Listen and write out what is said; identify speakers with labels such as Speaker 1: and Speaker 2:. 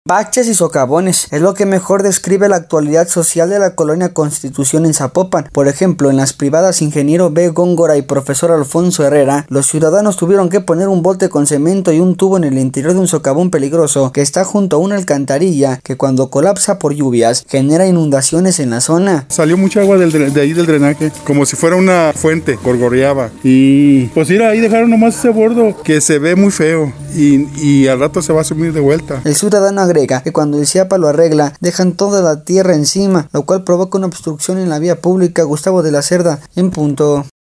Speaker 1: Baches y socavones es lo que mejor describe la actualidad social de la colonia Constitución en Zapopan. Por ejemplo, en las privadas Ingeniero B. Góngora y Profesor Alfonso Herrera, los ciudadanos tuvieron que poner un bote con cemento y un tubo en el interior de un socavón peligroso que está junto a una alcantarilla que cuando colapsa por lluvias genera inundaciones en la zona.
Speaker 2: Salió mucha agua de ahí del drenaje, como si fuera una fuente, gorgoreaba. Y pues mira, ahí dejaron nomás ese bordo que se ve muy feo y al rato se va a sumir de vuelta.
Speaker 1: El ciudadano agrega que cuando el CIAPA lo arregla, dejan toda la tierra encima, lo cual provoca una obstrucción en la vía pública. Gustavo de la Cerda, en punto.